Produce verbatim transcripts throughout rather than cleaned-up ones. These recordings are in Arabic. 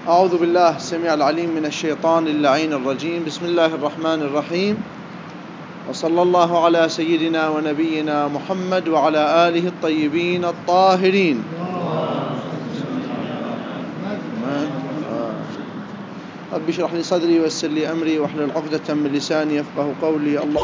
أعوذ بالله السميع العليم من الشيطان اللعين الرجيم. بسم الله الرحمن الرحيم، وصلى الله على سيدنا ونبينا محمد وعلى آله الطيبين الطاهرين. رب اشرح لي صدري ويسر لي أمري واحلل عقدة من لساني يفقه قولي. الله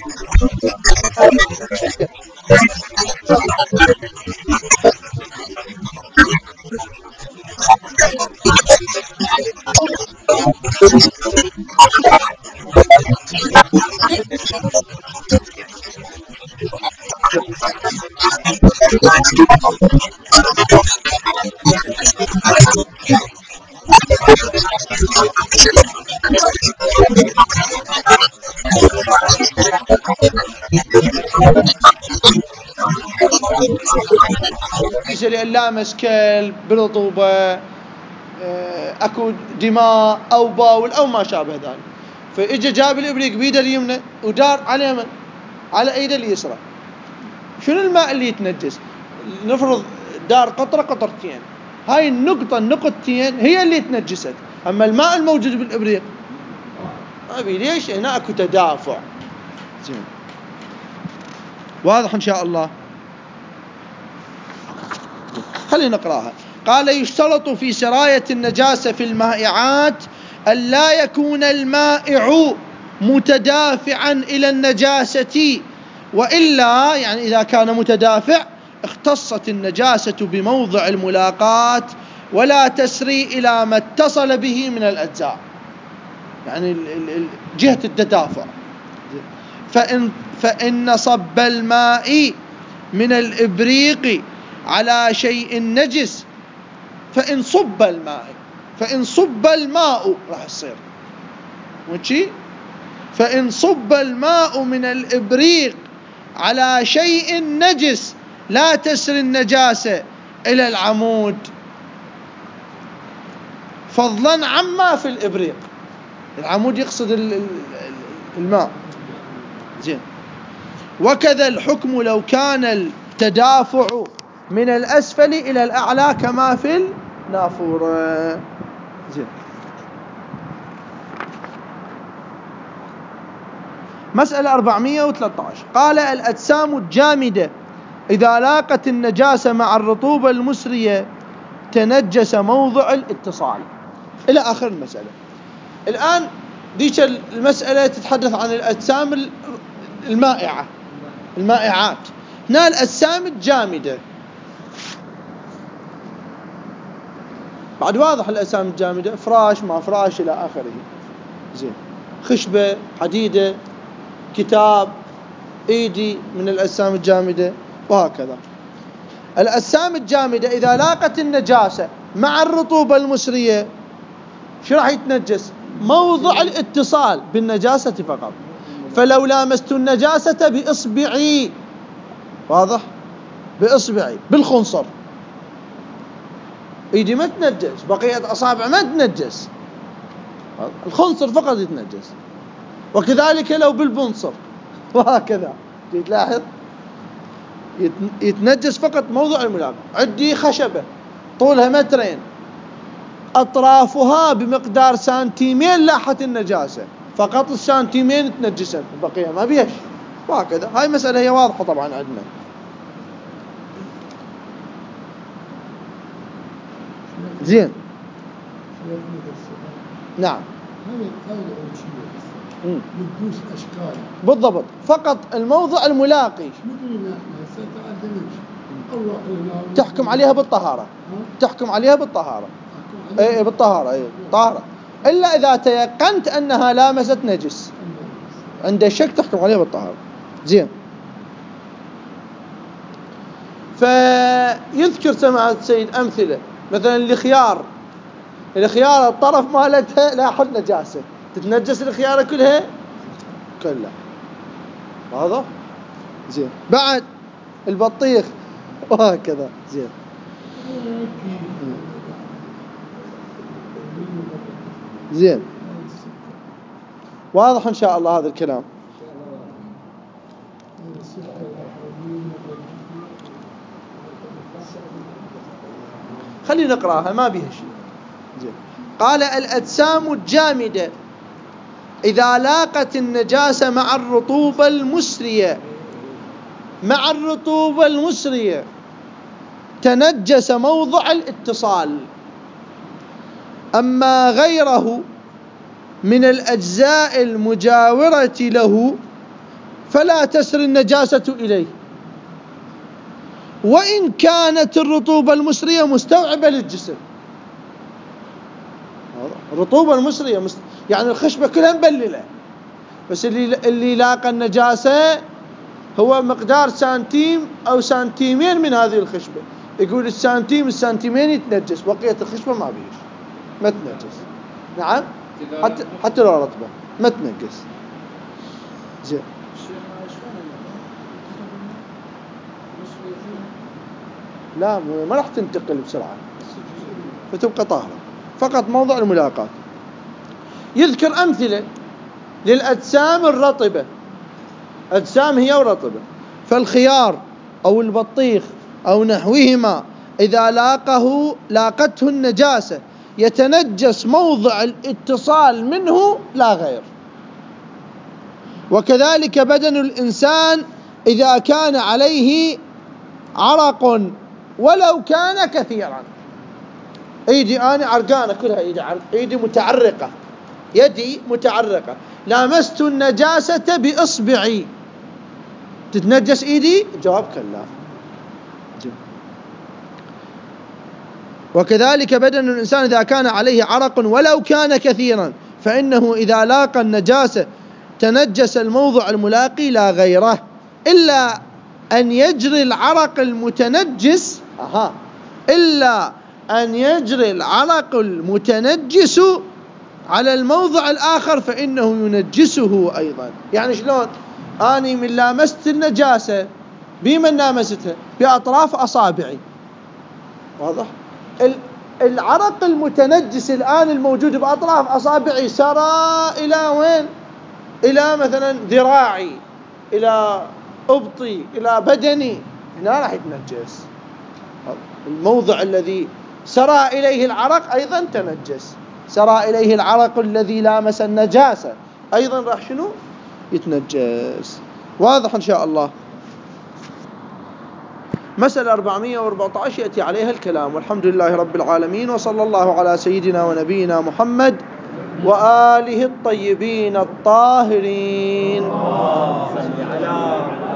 لأن لامس كلب برطوبة، اكو دماء او باول او ما شابه ذلك، فاجى جاب الابريق بيده اليمنى ودار على من على ايده اليسرى. شنو الماء اللي يتنجس؟ نفرض دار قطره قطرتين، هاي النقطه النقطتين هي اللي تنجست، اما الماء الموجود بالابريق ابي ليش؟ هنا اكو تدافع. زين واضح ان شاء الله. خلينا نقراها. قال: يشترط في سراية النجاسة في المائعات أن لا يكون المائع متدافعا إلى النجاسة، وإلا يعني إذا كان متدافع اختصت النجاسة بموضع الملاقاة ولا تسري إلى ما اتصل به من الأجزاء، يعني جهة التدافع. فإن, فإن صب الماء من الإبريق على شيء نجس، فإن صب الماء فإن صب الماء راح يصير وشي فإن صب الماء من الإبريق على شيء نجس لا تسري النجاسة إلى العمود، فضلا عما في الإبريق. العمود يقصد الماء. زين. وكذا الحكم لو كان التدافع من الأسفل إلى الأعلى كما في النافورة. زين. مسألة أربعمائة وثلاثة عشر. قال: الأجسام الجامدة إذا لاقت النجاسة مع الرطوبة المسرية تنجس موضع الاتصال، إلى آخر المسألة. الآن ديك المسألة تتحدث عن الأجسام المائعة المائعات. هنا الأجسام الجامدة، بعد واضح الأجسام الجامدة، فراش ما فراش إلى آخره. زين. خشبة، حديدة، كتاب، ايدي من الأجسام الجامدة، وهكذا. الأجسام الجامدة إذا لاقت النجاسة مع الرطوبة المسرية شو راح يتنجس؟ موضع الاتصال بالنجاسة فقط. فلو لامست النجاسة بإصبعي، واضح؟ بإصبعي بالخنصر، ايدي ما تنجس، بقية أصابع ما تنجس، الخنصر فقط يتنجس. وكذلك لو بالبنصر، وهكذا. تلاحظ يتنجس فقط موضع الملاقاة. عندي خشبة طولها مترين، أطرافها بمقدار سنتيمين لاحت النجاسة، فقط السنتيمين تنجست، البقية ما بيش، وهكذا. هاي مسألة هي واضحة طبعا عندنا. زين. نعم. بالضبط، فقط الموضع الملاقي تحكم عليها بالطهارة، تحكم عليها بالطهارة، اي بالطهارة، اي طهارة، إلا إذا تيقنت أنها لامست نجس، عند الشك تحكم عليها بالطهارة. زين. فيذكر سماحة السيد أمثلة، مثلا الخيار، الخيارة الطرف مالتها لا حل نجاسة، تتنجس الخيارة كلها كلها، واضح؟ زين. بعد البطيخ وهكذا. زين. زين. واضح إن شاء الله هذا الكلام. خلينا نقراها ما بيها شيء. زين. قال: الأجسام الجامدة إذا لاقت النجاسة مع الرطوبة المسرية مع الرطوبة المسرية تنجس موضع الاتصال، أما غيره من الأجزاء المجاورة له فلا تسري النجاسة إليه، وإن كانت الرطوبة المسرية مستوعبة للجسم. الرطوبة المسرية مست... يعني الخشبة كلها مبللة، بس اللي اللي لاقى النجاسة هو مقدار سنتيم أو سنتيمين من هذه الخشبة، يقول السنتيم السنتيمين يتنجس، بقية الخشبة ما بيش ما تنجس. نعم، حتى حتى لو رطبة ما تنجس. زين. لا، ما راح تنتقل بسرعة فتبقى طاهرة، فقط موضع الملاقاة. يذكر أمثلة للأجسام الرطبة، أجسام هي ورطبة، فالخيار أو البطيخ أو نحوهما إذا لاقه لاقته النجاسة يتنجس موضع الاتصال منه لا غير. وكذلك بدن الإنسان إذا كان عليه عرق ولو كان كثيرا. ايدي أنا عرقانة كلها، ايدي, ايدي متعرقة، يدي متعرقة، لامست النجاسة بإصبعي، تتنجس ايدي؟ جواب كلا. وكذلك بدن الإنسان إذا كان عليه عرق ولو كان كثيرا فإنه إذا لاقى النجاسة تنجس الموضع الملاقي لا غيره، إلا أن يجري العرق المتنجس أها إلا أن يجري العرق المتنجس على الموضع الآخر فإنه ينجسه أيضا. يعني شلون؟ أني من لامست النجاسة بمن لامستها؟ بأطراف أصابعي، واضح؟ العرق المتنجس الآن الموجود بأطراف أصابعي سرى إلى وين؟ إلى مثلا ذراعي، إلى أبطي، إلى بدني، هنا راح يتنجس. الموضع الذي سرى إليه العرق أيضا تنجس، سرى إليه العرق الذي لامس النجاسة أيضا راح شنو؟ يتنجس. واضح إن شاء الله. مسألة أربعمائة وأربعة عشر يأتي عليها الكلام. والحمد لله رب العالمين، وصلى الله على سيدنا ونبينا محمد وآله الطيبين الطاهرين.